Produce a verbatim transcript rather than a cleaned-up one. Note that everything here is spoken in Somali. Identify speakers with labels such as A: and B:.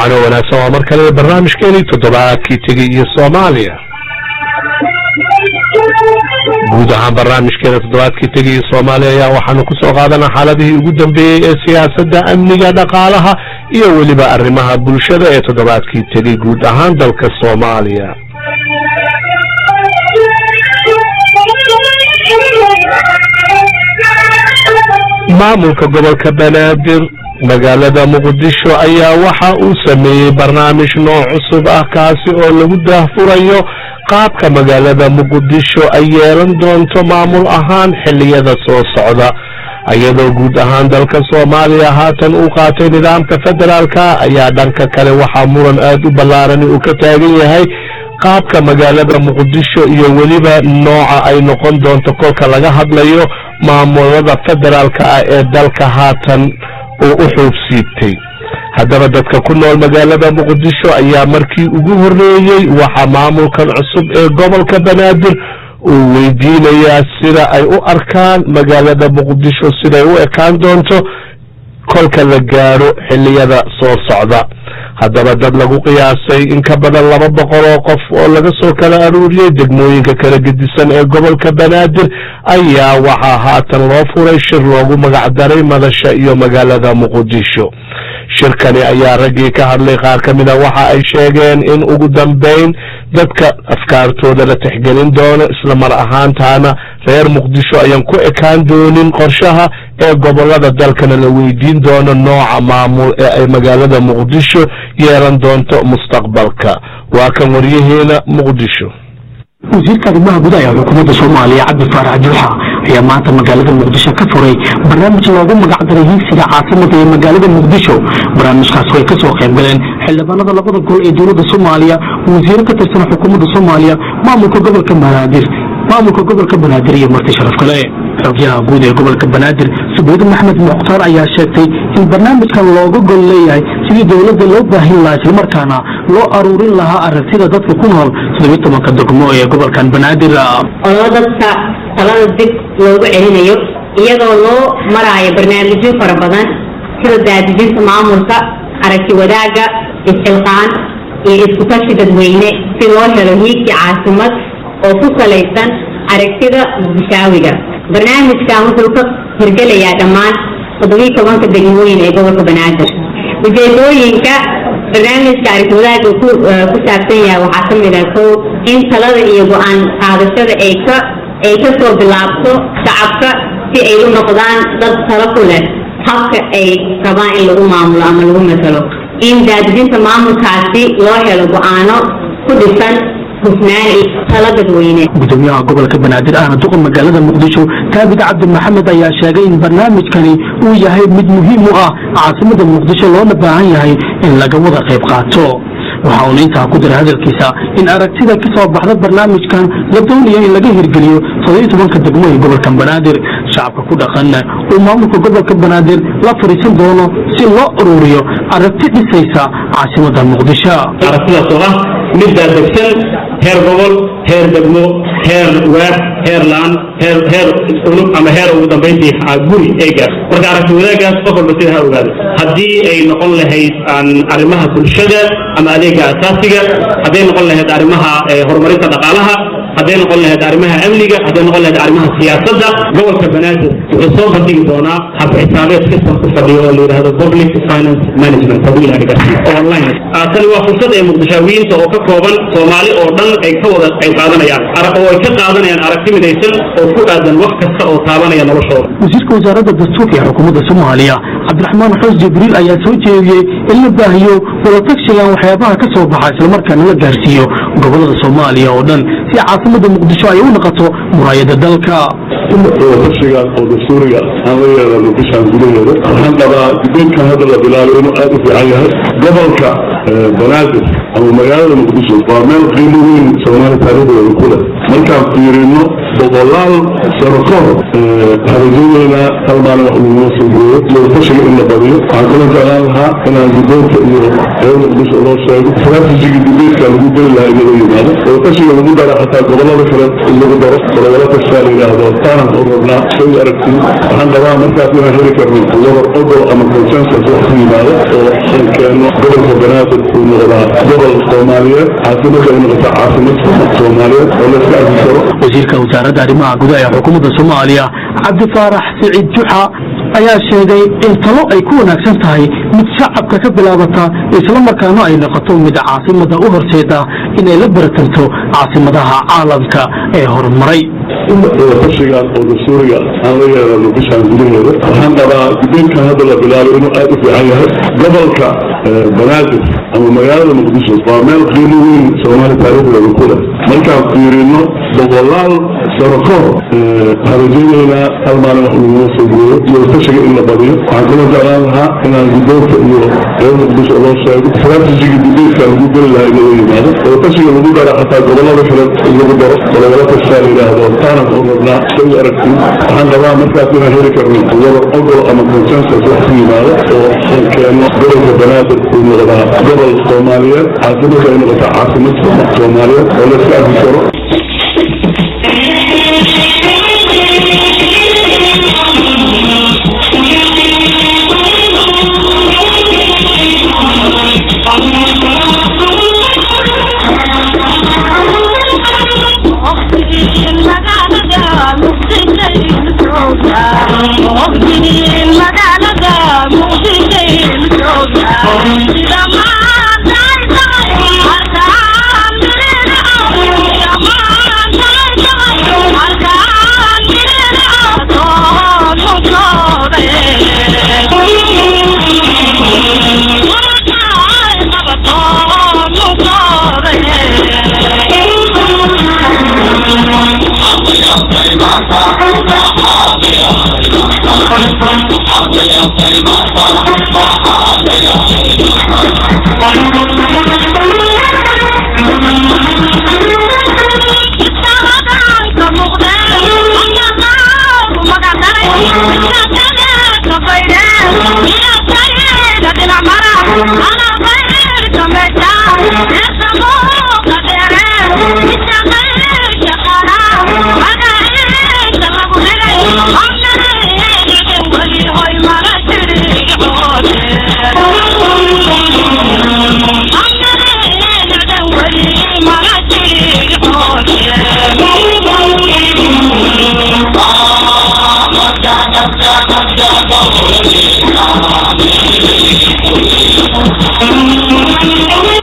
A: وعن وناسة ومركز البرنامج كيني تضبعات كي تجي الصومالية جودها برنامج كيني تضبعات كي تجي الصومالية يا وحنا كسو قادنا حالته قدام بسياسة أمنية دقالها يولي بأرمها بلشدة تضبعات كي تجي جودها دلك الصومالية maamulka gobolka banaadir magaalada muqdisho ayaa waxa uu sameeyay barnaamij nooc cusub ah kaasi oo lagu daahfurayo qaabka magaalada muqdisho ay yeelan doonto maamul ahaan xilliyada soo socda ayadoo guud ahaan dalka Soomaaliya haatan uu qaatay nidaamka federaalka ayaa dhanka kale waxa muran aad u ballaaran uu ka taagan yahay qaabka magaalada muqdisho iyo waliba nooca ay noqon doonto kolka laga hadlayo maamulada federaalka ah ee dalka haatan oo u xuubsiibtay haddaba dadka ku nool magaalada muqdisho ayaa markii ugu horeeyay waxa maamulkan cusub ee gobolka banaadir uu weydiinayaa sida ay u arkaan magaalada muqdisho siday u ekaan doonto kolka la gaaro xilliyada soo socda haddaba dad lagu qiyaasay in ka badan laba boqol oo qof oo laga soo kala aruuriyay degmooyinka kala gedisan ee gobolka banaadir ayaa waxaa haatan loo furay shir loogu magacdaray madasha iyo magaalada muqdisho shirkani ayaa raggii ka hadlay qaar ka mid ah waxa ay sheegeen in ugu dambeyn dadka afkaartooda la tixgelin doono isla mar ahaantaana reer muqdisho ayaan ku ekaan doonin qorshaha ee gobolada dalkana la weydiin doono nooca maamul ee ay magaalada muqdisho yeelan doonto mustaqbalka waa kan wariyaheena muqdisho
B: wasiirka arrimaha gudaha ee xukuumadda Soomaaliya Cabdi Faarax Juuxa ayaa maanta magaalada muqdisho ka furay barnaamij loogu magacdaray higsiga caasimada ee magaalada muqdisho barnaamijkaas way ka soo qayb galeen xildhibaanada labada gol ee dowladda Soomaaliya wasiirka ka tirsan xukuumadda Soomaaliya maamulka gobolka Banaadir maamulka gobolka Banaadir iyo marti sharaf kale xogayaha guud ee gobolka Banaadir Subayr Maxamed Muqtaar ayaa sheegtay in barnaamijkan looga gol leeyahay sidii dowladda loo baahin lahaa isla markaana loo aruurin lahaa aragtida dadka ku nool sidoo tobanka degmo ee gobolkan Banaadir
C: oo dadka talada dib loogu celinayo iyadoo loo maraayo barnaamijyo fara badan sida daadijinta maamulka aragti wadaaga isxilqaan iyo isku tashi dadweyne si loo helo hiigsi caasimad oo ku salaysan aragtida muqdishaawiga barnaamijkan wuxuu ka hirgelayaa dhammaan toddoba iyo tobanka degmooyin ee gobolka Banaadir ujeedooyinka barnaamijka aragti wadaaga ku ku saabsan yahay waxaa ka mid ah kow in talada iyo go'aan qaadashada ay ka ay ka soo bilaabto shacabka si ay u noqdaan dad talo ku leh habka ay rabaan in lagu maamulo ama lagu matalo in daadijinta maamulkaasi loo helo go'aano ku dhisan
B: gudoomiyaha gobolka Banaadir ahna duqa magaalada muqdisho Kaabid Cabdi Maxamed ayaa sheegay in barnaamijkani uu yahay mid muhiim u ah caasimada muqdisho loona baahan yahay in laga wada qayb qaato waxa uu intaa ku diray hadalkiisa in aragtida ka soo baxda barnaamijkan la doonayo in laga hirgeliyo toddoba iyo tobanka degmo ee gobolka Banaadir shacabka ku dhaqan oo maamulka gobolka Banaadir la fariisan doono si loo ururiyo aragti dhisaysa caasimada muqdisho
D: aragtida soo ah mid dadegsan heer gobol heer degmo heer waax heer laan heer heer ulub ama heer ugu dambeyntii guri ay gaar marka aragti wadaagaas qof walba sida ha ogaado haddii ay noqon lahayd arrimaha bulshada ama adeega asaasiga hadday noqon lahayd arrimaha horumarinta dhaqaalaha hadday noqon lahayd arrimaha amniga hadday noqon lahayd arrimaha siyaasadda gobolka Banaadir wuxuu soo bandhigi doonaa hab xisaabeed system ku fadhiyo oo la yiraahdo public finance management haddii la dhigto online tani waa fursad ay muqdishaawiyiinta oo ka kooban Soomaali oo dhan ay ka wada qayb qaadanayaan oo ay ka qaadanayaan aragti midaysan oo ku aadan wax kasta oo taabanaya noloshooda
B: wasiirka wasaaradda dastuurka ee xukuumadda Soomaaliya Cabdiraxmaan Xus Jibriil ayaa soo jeediyay in la baahiyo wada tagshiga waxyaabaha ka soo baxay isla markaana la gaarsiiyo gobolada Soomaaliya oo dhan si caasimada muqdisho ay u noqoto muraayada dalka
E: tagshiga oo dastuuriga aan la yeelano bishaan gudaheeda waxaan qabaa dibinkan hadda la bilaabo inuu aad u fiican yahay gobolka Banaadir ama magaalada muqdisho waa meel qiimo weyn Soomaali taariikhdeeda ku leh markaan fiirino boqolaal sano ka hor harajadeena hal maalin wax lagu soo gooyo wadafashiga in la badiyo waxaan kula jeclaan lahaa inaan gudoonka iyo reer muqdisho loo sheego istaraatijiga dibeedka lagu geli lahaa in laga yimaado wadafashiga lagu dara xataa gobolada kale in lagu daro gobolada kastaa la yidhaahdo taanan u rabnaa shay aragti waxaan qabaa markaas inaan heli karno wadar ogol ama consensus wax ku yimaado oo aan keeno gobolka banaadir uu noqdaa gobol soomaaliyeed caasimada ay noqotaa caasimad soomaaliyeed oo la iska arki karo
B: wasiirka wasaaradda arrimaha gudaha ee xukuumadda soomaaliya cabdifaarax siciid juxa ayaa sheegay in talo ay ku wanaagsan tahay mid shacabka ka bilaabata isla markaana ay noqoto mid caasimada u horseeda inay la baratanto caasimadaha caalamka ee horumaray
E: wadafashigan oo dastuuriga aan la yeelano bishaan gudaheeda waxaan qabaa dibeedkan hadda la bilaabo inuu aad u fiican yahay gobolka banaadir ama magaalada muqdisho waa meel qiimo weyn soomaali taariikhdeeda ku leh markaan fiirino boqolaal sano ka hor harajadeena hal maalin wax lagu soo gooyo wadafashiga in la badiyo waxaan kula jeclaan lahaa inaan gudoonka iyo reer muqdisho loo sheego istaraatijiga dibeedka lagu geli lahaa in laga yimaado wadafashiga lagu dara xataa gobolada kale in lagu daro gobolada kastaa la yidhaahdo taanan u rabnaa shay aragti waxaan qabaa markaas inaan heli karno wadar ogol ama consensus wax ku yimaado oo aan keeno gobolka banaadir uu noqdaa gobol soomaaliyeed caasimada ay noqotaa caasimad soomaaliyeed oo la iska arki karo
F: Thank you.